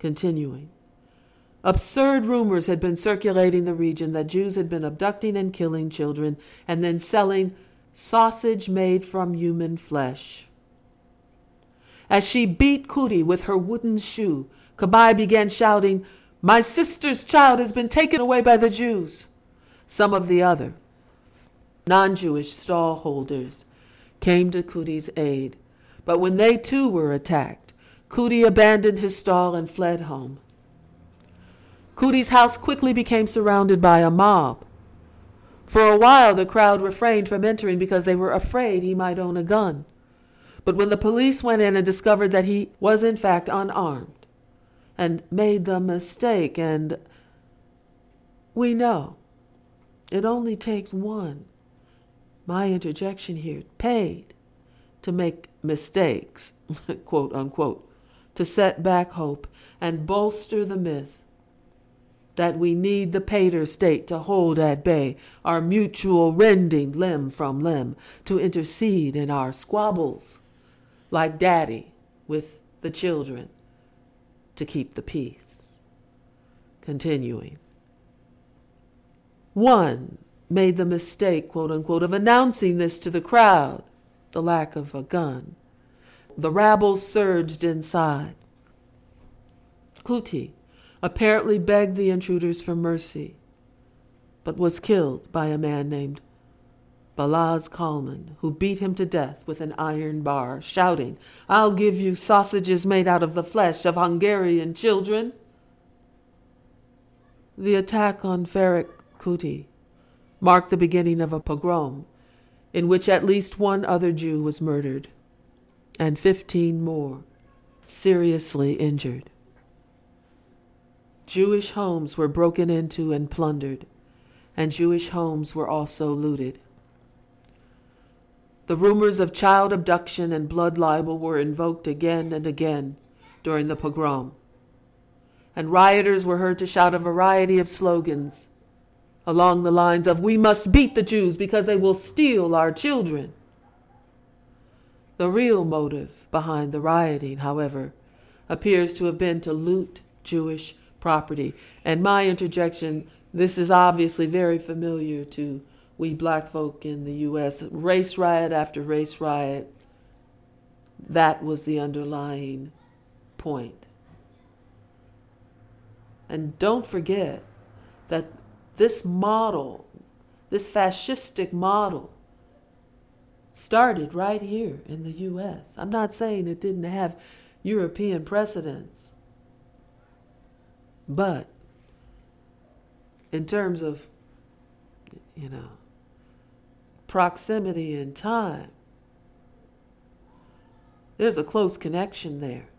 Continuing. Absurd rumors had been circulating the region that Jews had been abducting and killing children and then selling sausage made from human flesh. As she beat Kuti with her wooden shoe, Kabai began shouting, "My sister's child has been taken away by the Jews." Some of the other non-Jewish stall holders came to Kuti's aid, but when they too were attacked, Kuti abandoned his stall and fled home. Kuti's house quickly became surrounded by a mob. For a while, the crowd refrained from entering because they were afraid he might own a gun. But when the police went in and discovered that he was in fact unarmed and made the mistake, and we know it only takes one, my interjection here, paid to make mistakes, quote unquote, to set back hope and bolster the myth that we need the pater state to hold at bay our mutual rending limb from limb, to intercede in our squabbles, like daddy with the children, to keep the peace. Continuing. One made the mistake, quote unquote, of announcing this to the crowd, the lack of a gun. The rabble surged inside. Kuti apparently begged the intruders for mercy, but was killed by a man named Balaz Kalman, who beat him to death with an iron bar, shouting, "I'll give you sausages made out of the flesh of Hungarian children." The attack on Ferik Kuti marked the beginning of a pogrom in which at least one other Jew was murdered and 15 more seriously injured. Jewish homes were broken into and plundered, and Jewish homes were also looted. The rumors of child abduction and blood libel were invoked again and again during the pogrom, and rioters were heard to shout a variety of slogans along the lines of, "We must beat the Jews because they will steal our children." The real motive behind the rioting, however, appears to have been to loot Jewish property. And my interjection, this is obviously very familiar to we black folk in the U.S. Race riot after race riot, that was the underlying point. And don't forget that this model, this fascistic model, started right here in the U.S. I'm not saying it didn't have European precedents, but in terms of, proximity and time, there's a close connection there.